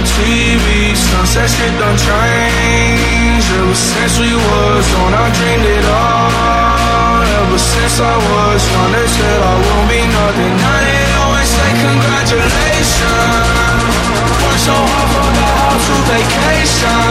TV, sunset shit done changed. Ever since we was on, I dreamed it all. Ever since I was young, they said I won't be nothing. Now they always say congratulations. Worked so hard for the house to vacation.